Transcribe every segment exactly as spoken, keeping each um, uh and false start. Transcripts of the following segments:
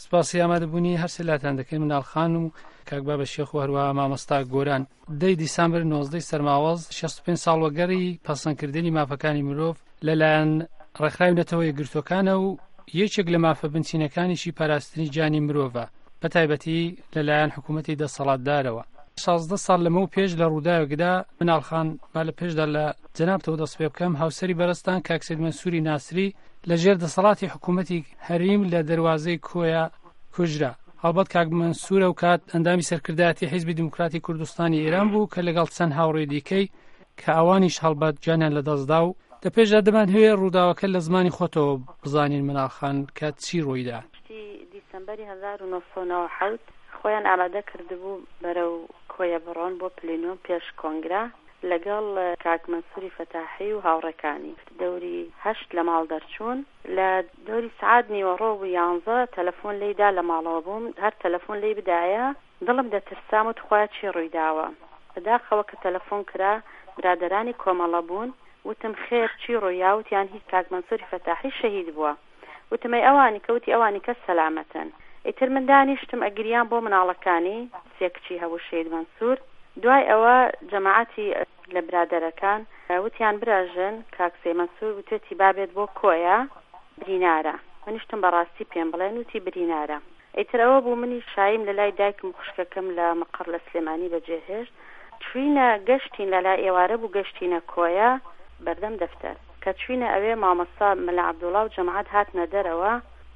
سپاسی ئامادەبوونی هەر سێلاتان دەکەین مناڵ خان و کاک بابە شێخ و هەروەها مامۆستا گۆران. دەی دیسامبر نۆزدەی سەرماوەز شەست و پێنج ساڵوەگەڕی پەسەندکردنی مافەکانی مرۆڤ لەلایەن ڕێکخراونەتەوە یەکگرتوەکانە و یەکێک لە مافە بنچینەکانیشی پاراستنی جانی مرۆڤە بە تایبەتی لەلایەن حکوومەتی دەسەڵاتدارەوە. شازدە ساڵ لەمە و پێش لە ڕووداوێکدا مناڵ خان با لە پێشدا لە جەنابتەوە دەست پێ بکەم هاوسەری بەرزتان کاک سەید مەنسووری ناسری لە ژێر دەسەڵاتی حکوومەتی هەریم لە دەواازەی کۆیە کوژرا. هەڵبەت کاک مەنسوورە و کات ئەندامی سەرکردایەتی حیزبی دیموکراتی کوردستانی ئێران بوو کە لەگەڵ چەند هاوڕێی دیکەی کە ئەوانیش هەڵبەت گیانیان لەدەستدا و دەپێشدا دەمان هەوێ ڕووداوەکە لە زمانی خۆتەوە بزانین مناڵ خان کە چی ڕوویدا. دیسەمبەری هەزار و نۆ سەد و نۆ و حەوت خۆیان ئامادە کردبوو بەرەو کۆیە بڕۆن بۆ پلێنۆ پێش کۆنگرا لەگەڵ کاک مەنسووری فەتاحی و هاوڕێکانی. دەوری هەشت لە ماڵ دەرچوون لە دەوری سعات نیوەڕۆ و یانزە تەلەفۆن لێیدا لە ماڵەوە بووم. هەر تەلەفۆن لێی بدایە دڵم دەترسام و تخوا چی ڕوویداوە. بەداخەوە کە تەلەفۆن کرا برادەرانی کۆمەڵە بوون وتم خێر چی ڕوویا؟ وتیان هیچ کاک مەنسووری فەتاحی شەهید بووە. وتمەی ئەوانی کەوتی ئەوانی کەس سەلامەتن. ئیتر من دانیشتم ئەگریان بۆ مناڵەکانی سێکچی هەبوو شەید مەنسوور. دوای ئەوە جەماعەتی لە برادەرەکان وتیان براژن کاک سەید مەنسوور وتێتی بابێت بۆ کۆیە برینارە. منیشتم بەڕاستی پێم بڵێن وتی برینارە. ئیتر ئەوە بوو منی شایم لە لای دایکم خوشکەکەم لە مەقڕ لە سلێمانی بەجێهێشت. چوینە گەشتین لە لای ئێوارە بوو گەشتینە کۆیە بەردەم دەفتەر کە چوینە ئەوێ مامۆستا مەلا عەبدوڵڵا و جەماعەت هاتنە دەرەوە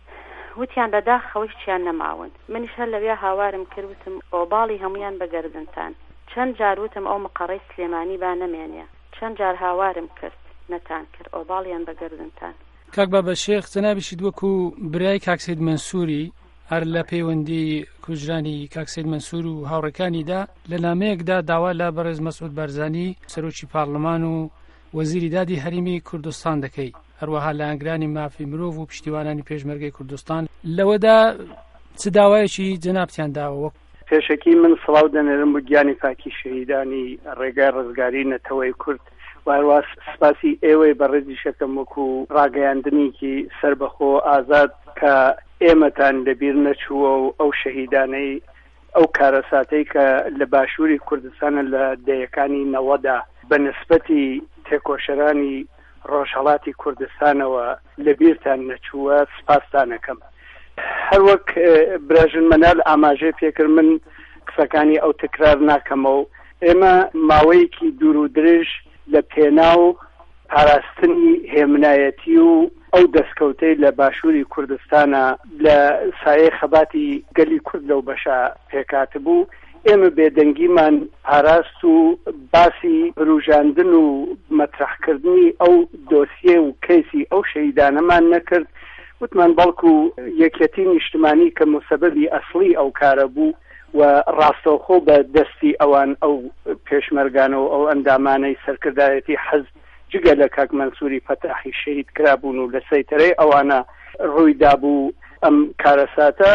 وتیان بەداخەوەی چیان نەماون. منیش هەر لەوێ هاوارم کرد وتم ئۆباڵی هەمویان بەگەردنتان. چەند جار وتم ئەو مەقەڕەی سلێمانی با نەمێنێ. چەند جار هاوارم کرد نەتان کرد ئۆباڵیان بەگەردنتان. کاک بابە شێخ جەنابیشت وەکو برای کاک سەید مەنسووری هەر لە پەیوەندی کوژرانی کاک سەید مەنسوور و هاوڕێکانیدا لە نامەیەکدا داوا لە بەڕێز مەسعود بارزانی سەرۆکی پارلەمان و وەزیری دادی هەریمی کوردستان دەکەی هەروەها لە ئەنگرانی مافی مرۆڤ و پشتیوانانی پێشمەرگەی کوردستان لەوەدا چ داوایەکی جەنابتیان داوە؟ پێشەکی من سڵاو دەنێرم بۆ گیانی پاکی شەهیدانی ڕێگای ڕزگاری نەتەوەی کورد و هەروە سپاسی ئێوەی بەڕێزی شەکەم وەکو ڕاگەیاندنێکی سەربەخۆ ئازاد کە ئێمەتان لەبیر نەچووە و ئەو شەهیدانەی ئەو کارەساتەی کە لە باشووری کوردستانە لە دەیەکانی نەوەدا بە نسبەتی تێکۆشەرانی ڕۆژهەڵاتی کوردستانەوە لەبیرتان نەچووە سپاسدانەکەم. هەروەک براژن مەنال ئاماژەی پێکرد من قسەکانی ئەو تکرار ناکەمەوە. ئێمە ماوەیەکی دوور و درێژ لە پێناو پاراستنی هێمنایەتی و ئەو دەستکەوتەی لە باشووری کوردستانە لە سایە خەباتی گەلی کورد لەو بەشە پێکات بوو. ئێمە بێدەنگیمان پاراست و باسی بروژاندن و مەترەحکردنی ئەو دۆسیە و کەیسی ئەو شەهیدانەمان نەکرد. وتمان بەڵکو یەکێتی نیشتمانی کە مسەبەبی ئەسڵی ئەو کارە بوو و ڕاستەوخۆ بە دەستی ئەوان ئەو پێشمەرگانەوە ئەو ئەندامانەی سەرکردایەتی حەزب جگە لە کاک مەنسووری فەتاحی شەهید کرابوون و لە سەیتەرەی ئەوانە ڕوویدا بوو. ئەم کارەساتە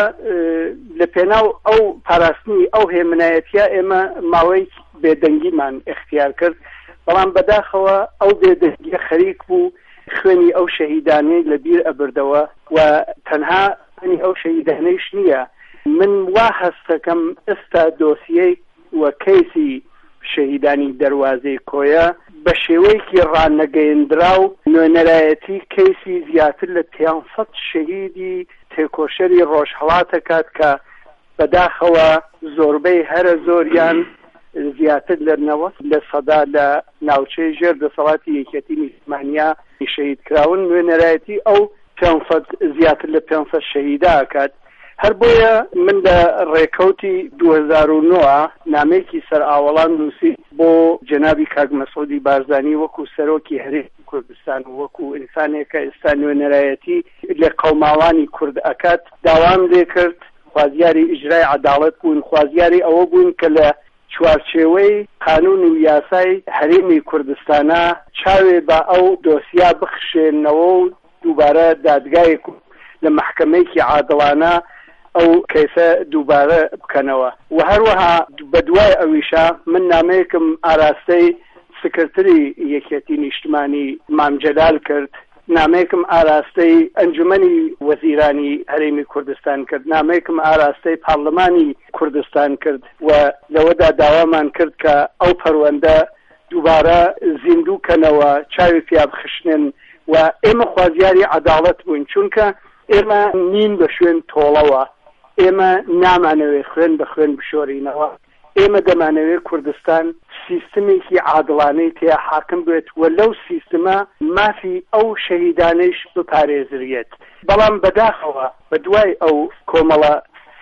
لە پێناو ئەو پاراستنی ئەو هێمنایەتیە ئێمە ماوەی بێدەنگیمان اختیار کرد، بەڵام بەداخەوە ئەو بێدەنگیە خەریک بوو خوێنی ئەو شەهیدانەی لەبیر ئەبردەوە و تەنها خوێنی ئەو شەهیدانەیش نییە. من وا هەستەکەم ئێستا دۆسیەی و کەیسی شەهیدانی دەواازەی کۆیە بە شێوەیەکی ڕانەگەیەندرا و نوێنەرایەتی کەیسی زیاتر لە پێنج شەهیدی تێکۆشەری ڕۆژهەڵاتەکات کە بەداخەوە زۆربەی هەرە زۆریان زیاتر لە نەوەت لە سەدا لە ناوچەی ژێر دەسەڵاتی یەکێتی نیشتمانیا شەهید کراون. نوێنەرایەتی ئەو پێنج زیاتر لە پێنج شەهیدا ئەکات. هەر بۆیە من لە ڕێکەوتی دوو هەزار و نۆ نامەیەکی سەر ئاوەڵان نووسی بۆ جەنابی کاک مەسعودی بارزانی وەکو سەرۆکی هەرێمی کوردستان و وەکو ئینسانێکە ئێستا نوێنەرایەتی لە قەوماوانی کورد ئەکات داوام لێ کرد خوازیاری ئیجرای عەداڵەت بوون، خوازیاری ئەوە بوون کە لە چوارچێوەی قانون و یاسای هەرێمی کوردستانە چاوێ بە ئەو دۆسیا بخشێنەوە و دووبارە دادگایەک لە محکەمەیەکی عادڵانە ئەو کەیسە دووبارە بکەنەوە. و هەروەها بە دوای ئەویشە من نامەیەکم ئاراستەی سکرتری یەکێتی نیشتمانی مام جەلال کرد نامەیەکم ئاراستەی ئەنجومەنی وەزیرانی هەرێمی کوردستان کرد، نامەیەکم ئاراستەی پارلەمانی کوردستان کرد و لەوەدا داوامان کرد کە ئەو پەروەندە دووبارە زیندووکەنەوە، چاوی پیا بخشنن و ئێمە خوازیاری عەداڵەت بووین، چونکە ئێمە نین بە شوێن تۆڵەوە، ئێمە نامانەوێت خوێن بە خوێن بشۆرینەوە، ئێمە دەمانەوێت کوردستان سیستمێکی عادڵانەی تیا حاکم بێت و لەو سیستمە مافی ئەو شەهیدانەیش بپارێزرێت. بەڵام بەداخەوە بە دوای ئەو کۆمەڵە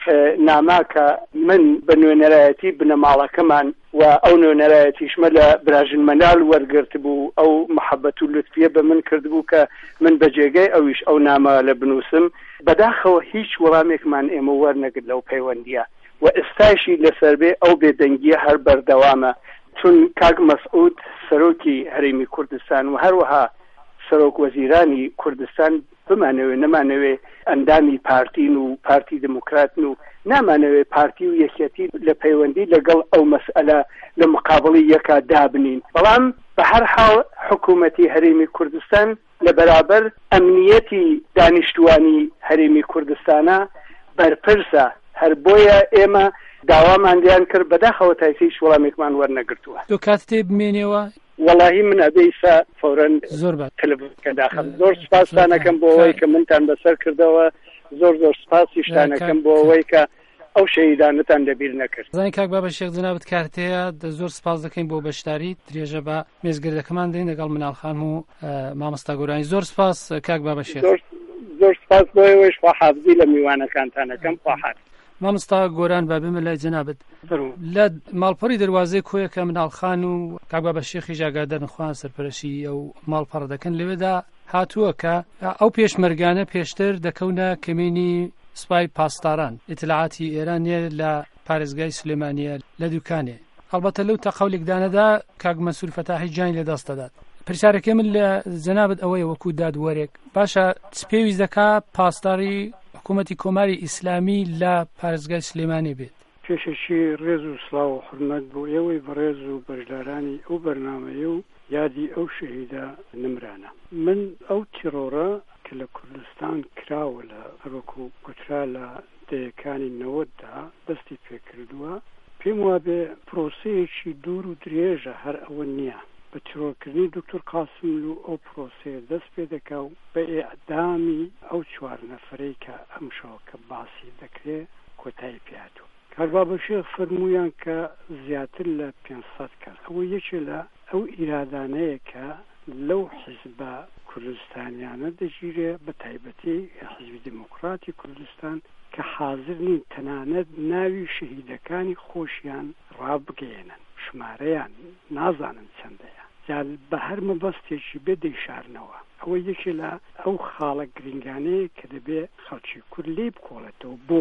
ناماکە من بە نوێنەرایەتی بنەماڵەکەمان و ئەو نوێنەرایەتیشمە لە براژن مەنال وەرگرت بوو، ئەو محەبەت و لوتفیە بە من کرد بوو کە من بە جێگەی ئەویش ئەو نامە لە بنووسم. بەداخەوە هیچ وەڵامێکمان ئێمە وەرنەگرت لەو پەیوەندیە و ئێستاشی لەسەر بێ ئەو بێدەنگیە هەر بەردەوامە، چون کاک مەسعود سەرۆکی هەرێمی کوردستان و هەروەها سەرۆک وەزیرانی کوردستان بمانەوێ نەمانەوێ ئەندامی پارتین و پارتی دموکراتن و نامانەوێ پارتی و یەکێتی لە پەیوەندی لەگەڵ ئەو مەسئلە لە مقابڵی یەکا دابنین. بەڵام بە هەر حاڵ حکوومەتی هەرێمی کوردستان لە بەرابەر ئەمنیەتی دانیشتوانی هەرێمی کوردستانە بەرپرسە، هەر بۆیە ئێمە داواماندیان کرد بەداخەوە تایسیش وەڵامێکمان وەرنەگرتووە. دو کات تێ بمێنێەوە وەڵاهی من ئەبێیسا فەورەن زۆر باش تەلەڤیزیۆنەکە داخل. زۆر سپاسانەکەم بۆ ئەوەی کە منتان بەسەر کردەوە، زۆر زۆر سپاسیشتانەکەم بۆ ئەوەی کە ئەو شەهیدانتان لەبیر نەکرد. زانی کاک بابە شێخ جەنابەت کارتەیە، زۆر سپاس دەکەین بۆ بەشداریت. درێژە بە مێزگردەکەمان دەین لەگەڵ مناڵ خانم و مامۆستا گۆرانی. زۆر سپاس کاک بابە شێخ. زۆر سپاس بۆ ئێوەش، خوا حافزی لە میوانەکانتانەکەم. خوا حافز. مامۆستا گۆران با بمە لای جەنابەت لە ماڵپەڕی دەواازەی کۆیەکە مناڵ خان و کاک بابە شێخی ژاگادەر نخوان سەرپەرشی ئەو ماڵپەڕ دەکەن، لەوێدا هاتووە کە ئەو پێشمەرگانە پێشتر دەکەونە کەمێنی سوپای پاسداران. ئیتلاعاتی ئێرانیە لە پارێزگای سلێمانیە لە دوکانێ. هەڵبەتە لەو تەقەولێکدانەدا کاک مەسعود فەتاحی جانی لەدەست دەدات. پرسیارەکەی من لە جەنابەت ئەوەیە وەکو دادوەرێک، باشە پێویست دەکا پاسداری حکوومەتی کۆماری ئیسلامی لە پارێزگای سلێمانی بێت؟ پێشەشی ڕێز و سڵاو و حورمەت بۆ ئێوەی بەڕێز و بەشدارانی ئەو بەرنامەیە و یادی ئەو شەهیدە نمرانە. من ئەو تیرۆرە کە لە کوردستان کراوە لە هەروەکو کوترا لە دەیەکانی نەوەتدا دەستی پێکردووە، پێم وابێ پرۆسەیەکی دوور و درێژە، هەر ئەوە نییە. بە تیرۆرکردنی دکتۆر قاسم و ئەو پرۆسەیە دەست پێ دەکا و بە ئێعدامی ئەو چوار نەفەرەی کە ئەمشەوە کە باسی دەکرێت کۆتایی پێهاتوو. کاکبابە شێخ فەرموویان کە زیاتر لە پێنج کەس. ئەوە یەکێ لە ئەو ئیرادانەیە کە لەو حیزبە کوردستانیانە دەگیرێ، بە تایبەتی حیزبی دموکراتی کوردستان کە حاضر نین تەنانەت ناوی شەهیدەکانی خۆشیان ڕابگەێنن، ژمارەیان نازانن چەندەیە، یا بە هەر مەبەستێکی بێ دەیشارنەوە. ئەوە یەکێ لە ئەو خاڵە گرنگانەیە کە دەبێ خەڵکی کورد لێ بکۆڵێتەوە. بۆ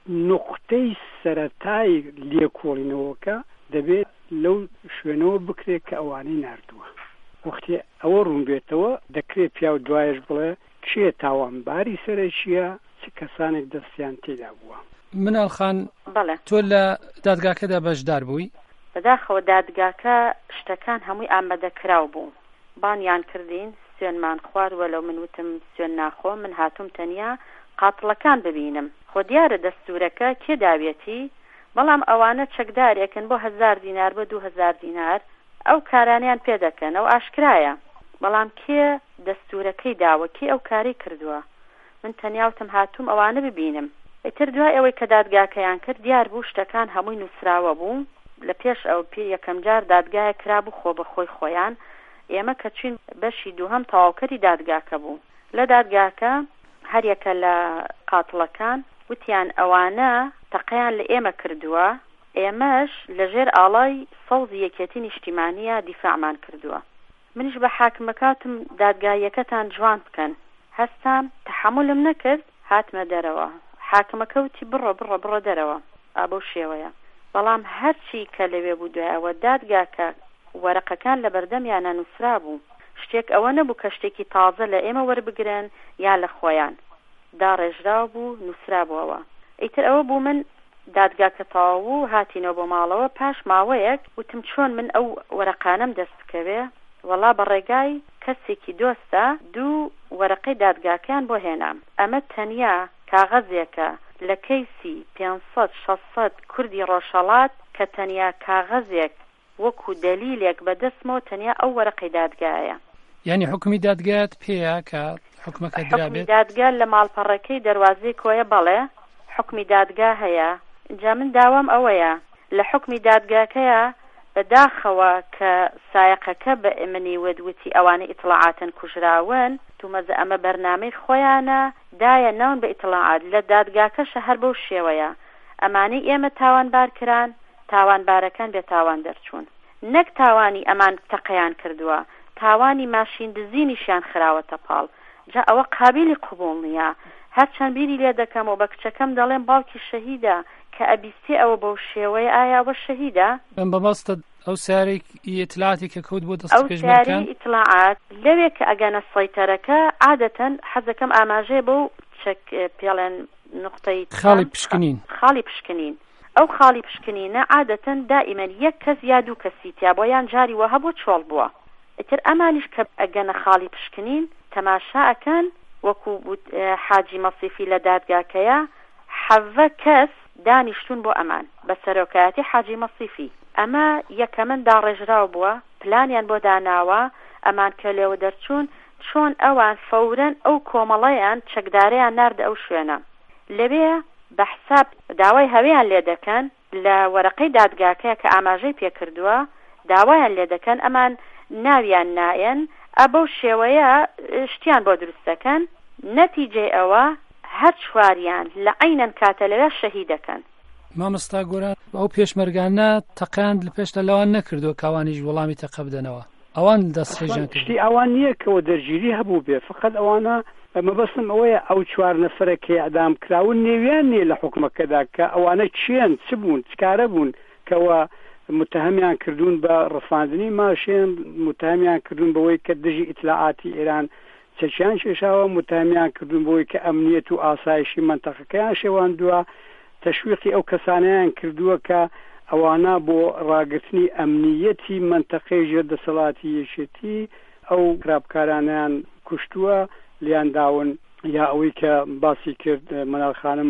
نقطەی سەرەتای لێکۆڵینەوەکە دەبێت لەو شوێنەوە بکرێت کە ئەوانەی ناردووە. وەختی ئەوە ڕوون بێتەوە دەکرێت پیا و دوایش بڵێ کێ تاوانباری سەرەکیە، چ کەسانێک دەستیان تێدا بووە. مناڵ خان، تۆ لە دادگاکەدا بەشدار بووی؟ بەداخەوە دادگاکە شتەکان هەمووی ئامادەکراو بوو، بانیان کردین، سوێنمان خوارد، وەلو من وتم سوێن ناخۆ، من هاتووم تەنیا قاتڵەکان ببینم. خۆ دیارە دەستورەکە کێ داوێتی، بەڵام ئەوانە چەکدارێکن بۆ هەزار دینار بە دوو هەزار دینار ئەو کارانیان پێ دەکەن، ئەو ئاشکرایە. بەڵام کێ دەستورەکەی داوە، کێ ئەو کاری کردووە؟ من تەنیاوتم هاتووم ئەوانە ببینم. ئیتر دوای ئەوەی کە دادگاکەیان کرد دیار بوو شتەکان هەمووی نووسراوە بوو. لە پێش ئەو پێ یەکەم جار دادگایە کرابوو خۆ بە خۆی خۆیان. ئێمە کە چین بەشی دووهەم تەواوکەری دادگاکە بوو. لە دادگاکە هەر یەکە لە قاتڵەکان وتیان ئەوانە تەقەیان لە ئێمە کردووە، ئێمەش لەژێر ئاڵای سەوزی یەکێتی نیشتیمانیە دیفاعمان کردووە. منیش بە حاکمەکاتم دادگایەکەتان جوان بکەن، هەستام تەحملم نەکرد، هاتمە دەرەوە. حاکمەکەوتی بڕۆ بڕۆ بڕۆ دەرەوە، ئابە شێوەیە. بەڵام هەرچی کە لەوێ بوو دوایەوە دادگاکە وەرەقەکان لە بەردەمیانە نووسرا بوو. شتێک ئەوە نەبوو کە شتێکی تازە لە ئێمە وەربگرن یا لە خۆیان داڕێژراو بوو، نووسرا بووەوە. ئیتر ئەوە بوو من دادگاکە تەواو هاتینەوە بۆ ماڵەوە. پاش ماوەیەک وتم چۆن من ئەو وەرەقانەم دەست بکەوێ، وەڵا بە ڕێگای کەسێکی دۆستە دوو وەرەقەی دادگاکەیان بۆ هێنام. ئەمە تەنیا کاغەزێکە لە کەیسی پێنجسەد شەشسەد کوردی ڕۆژهەڵات کە تەنیا کاغەزێک وەکو دەلیلێک بەدەستمەوە تەنیا ئەو وەرەقەی دادگایە. یعنی حکومی دادگات پێیە کە حکومەکە درابێت؟ حکومی دادگا لە ماڵپەڕەکەی دەروازەی کۆیە بەڵێ حکمی دادگا هەیە. اینجا من داوام ئەوەیە لە حکمی دادگاکەیە بەداخەوە کە سایقەکە بە ئێمەنی وەدوتی ئەوانە ئیتڵاعاتن کوژراون تومەزە ئەمە بەرنامەی خۆیانە دایە ناون بە ئیتڵاعات لە دادگاکەشە هەر بەو شێوەیە ئەمانەی ئێمە تاوانبار کران تاوانبارەکان بێ تاوان دەرچوون نەک تاوانی ئەمان تەقەیان کردووە تاوانی ماشین دزینیشیان خراوەتە پاڵ جا ئەوە قابلی قبول نییە هەرچەند بیری لێ دەکەم و بە کچەکەم دەڵێن باوکی شەهیدە کە ئەبیستی ئەوە بەو شێوەیە ئایا بە شەهیدە بەم بەمەستە ئەو سارێک ئیتلاعاتی کە کەوت بۆ دەست پێشبەرەکان ئەو ساری ئیتلاعات لەوێ کە ئەگەنە سەیتەرەکە عادەتەن حەزەکەم ئاماژەیە بەو چەک پێڵێن نقطەی خاڵی پشکنین خاڵی پشکنین ئەو خاڵی پشکنینە عادەتەن دائیمەن یەک کەس یا دوو کەسی تیا بۆیان جاری وەها بۆ چۆڵ بووە ئیتر ئەمانیش کە ئەگەنە خاڵی پشکنین تەماشا ئەکەن وەکو حاجی مەسیفی لە دادگاکەیە حەڤە کەس دانیشتون بۆ ئەمان بە سەرۆکایەتی حاجی مەسیفی ئەمە یەکەمن داڕێژراو بووە پلانیان بۆ داناوە ئەمان کە لێوە دەرچوون چۆن ئەوان فەورەن ئەو کۆمەڵەیان چەکدارەیان ناردە ئەو شوێنە لەوێ بە حساب داوای هەویان لێ دەکەن لە وەرەقەی دادگاکەیە کە ئاماژەی پێکردووە داوایان لێ دەکەن ئەمان ناویان نایەن ئەبەو شێوەیە شتیان بۆ دروست دەکەن نەتیجەی ئەوە هەر چواریان لە عینەن کاتە لەوێ شەهید دەکەن مامۆستا گۆران ئەو پێشمەرگانە تەقیان لە پێش لەوان نەکردو کاوانیش وەڵامی تەقە بدەنەوە ئەوان دەستڕێژیان کرد شتی ئەوان نییە کەەوە دەرگیری هەبوو بێ فقط ئەوانە مەبەستم ئەوەیە ئەو چوار نەفرە کە ئەدام کراون نێویان نیە لە حکومەکەدا کە ئەوانە چیان چ بوون چکارە بوون کەەوە متهمیان کردوون بە ڕفاندنی ماشێن متهمیان کردوون بەوەی کە دژی ئیتلاعاتی ئێران چەکیان شێشاوە متهمیان کردوون بۆی کە ئەمنیەت و ئاسایشی منتەقەکەیان شێواندووە تەشویقی ئەو کەسانیان کردووە کە ئەوانە بۆ ڕاگررتنی ئەمنیەتی منتەقەی ژێردەسەڵاتی یەکێتی ئەو خراپکارانیان کوشتووە لیان داون یا ئەوەی کە باسی کرد مەناڵ خانم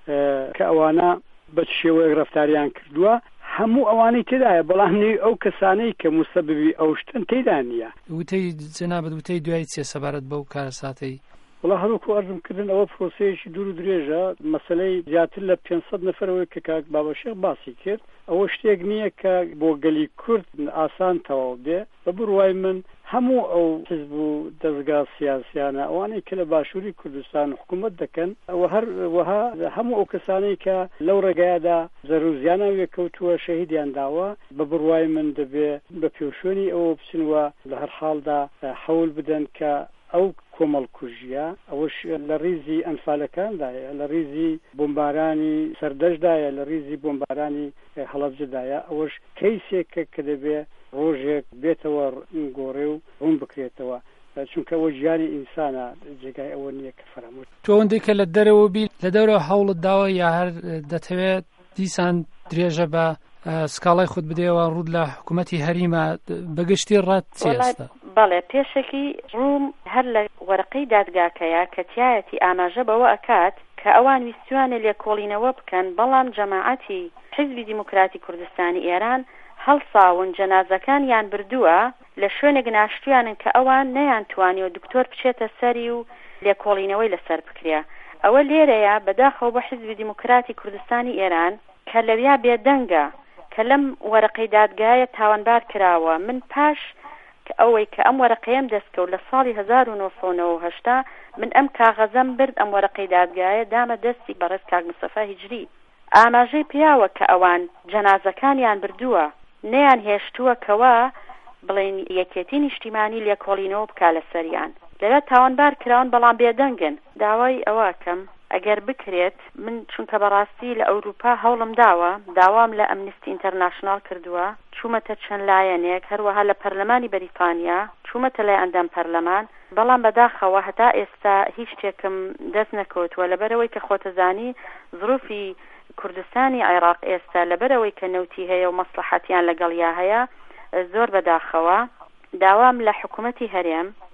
کە ئەوانە بە شێوەیەک ڕەفتاریان کردووە هەموو ئەوانەی تێدایە بەڵام نێوی ئەو کەسانەی کە موسەببی ئەو شتن تێدا نییە وتەی جەنابەت وتەی دوای چێ سەبارەت بەو کارە ساتەی وڵا هەروکو ئەرزم کردن ئەوە پرۆسەیەکی دوور و درێژە مەسەلەی زیاتر لە پێنجسەد نەفەرەوەی کە کاک بابەشێخ باسی کرد ئەوە شتێک نییە کە بۆ گەلی کورد ئاسان تەواو بێ بە بڕوای من هەموو ئەو حزب و دەستگا سیاسیانە ئەوانەی کە لە باشووری کوردستان حکوومەت دەکەن ئەوە هەر وەها هەموو ئەو کەسانەی کە لەو ڕێگایدا زەروزیانە وێکەوتووە شەهیدیان داوە بە بڕوای من دەبێ بە پێوشێنی ئەوە بچنوە لە هەر حاڵدا حەول بدەن کە ئەو کۆمەڵ کوژیە ئەوەش لە ریزی ئەنفالەکاندایە لە ریزی بۆمبارانی سەردەشدایە لە ریزی بۆمبارانی هەڵەبجەدایە ئەوەش کەیسێکە کە دەبێ ڕۆژێک بێتەوە گۆڕێ و ڕوون بکرێتەوە چونکە ئەوە ژیانی ئینسانە جێگای ئەوە نییە کە فەراموت تۆ ئەوەندەی کە لە دەرەوە بی لە دەورە هەوڵت داوە یا هەر دەتەوێت دیسان درێژە بە سکاڵای خودت بدەیەوە ڕوود لە حکوومەتی هەریمە بەگشتی ڕات چێستا بەڵێ پێشێکی ڕووم هەر لە وەرەقەی دادگاکەیە کە تایەتی ئاماژە بەوە ئەکات کە ئەوان ویستوانە لێکۆڵینەوە بکەن بەڵام جەماعەتی حیزبی دیموکراتی کوردستانی ئێران هەڵساون جەنازەکان یان بردووە لە شوێنێک ناشتویانن کە ئەوان نەیانتوانی و دکتۆر بچێتە سەری و لێکۆڵینەوەی لەسەر بکرێ ئەوە لێرەیە بەداخەوە بە حیزبی دیموکراتی کوردستانی ئێران کە لەویا بێدەنگە کە لەم وەرەقەی دادگایە تاوانبار کراوە من پاش کە ئەوەی کە ئەم وەرەقەیەم دەستکەوت لە ساڵی هەزار و نۆ سەد و هەشتا من ئەم کاغەزەم برد ئەم وەرەقەی دادگایە دامە دەستی بەڕێز کاک مستەفا هیجری ئاماژەی پیاوە کە ئەوان جەنازەکانیان بردووە نەیان هێشتووە کەوا بڵێن یەکێتی نیشتیمانی لێکۆڵینەوە بکا لە سەریان لەوێ تاوانبار کراون بەڵام بێدەنگن داوای ئەوەکەم ئەگەر بکرێت من چونکە بەڕاستی لە ئەوروپا هەوڵم داوە داوام لە ئەمنستی ئینتەرناشنال کردووە چوومەتە چەند لایەنێک هەروەها لە پەرلەمانی بەریتانیا چوومەتە لای ئەندام پەرلەمان بەڵام بەداخەوە هەتا ئێستا هیچ شتێکم دەست نەکەوتووە لەبەرەوەی کە خۆتەزانی ظروفی کوردستانی عێراق ئێستا لەبەرەوەی کە نەوتی هەیە و مەسلحەتیان لەگەڵیا هەیە زۆر بەداخەوە داوام لە حکوومەتی هەرێم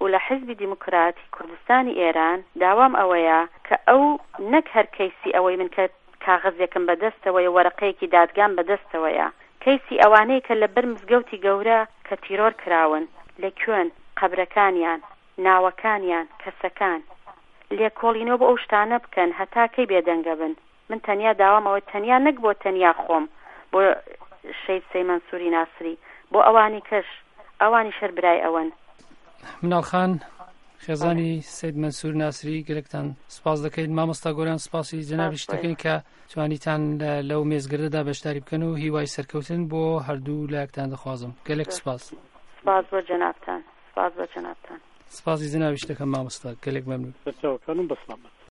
و لە حیزبی دیموکراتی کوردستانی ئێران داوام ئەوەیە کە ئەو نەک هەر کەیسی ئەوەی من کە کاغەزێکم بەدەستەوەیە وەرەقەیەکی دادگام بەدەستەوەیە کەیسی ئەوانەی کە لە بەر مزگەوتی گەورە کە تیرۆر کراون لە کوێن قەبرەکانیان ناوەکانیان کەسەکان لێکۆڵینەوە بۆ ئەو شتانە بکەن هەتا کەی بێدەنگە بن. من تەنیا داوامەوە تەنیا نەک بۆ تەنیا خۆم بۆ شەید سەیمەن سووری ناسری بۆ ئەوانی کەش ئەوانی شەر برای ئەوەن. مناڵخان خێزانی سەید مەنسوور ناسری گەلێکتان سپاس دەکەین. مامۆستا گۆران سپاسی جەنابی شتەکەین کە توانیتان لەو مێزگردەدا بەشداری بکەن و هیوای سەرکەوتن بۆ هەردوو لایەکتان دەخوازم. گەلێک سپاس. سپاس بۆ جەنابتان. سپاس بۆ جەنابتان. سپاسی جەنابی شتەکەم مامۆستا گەلێک مەمنون.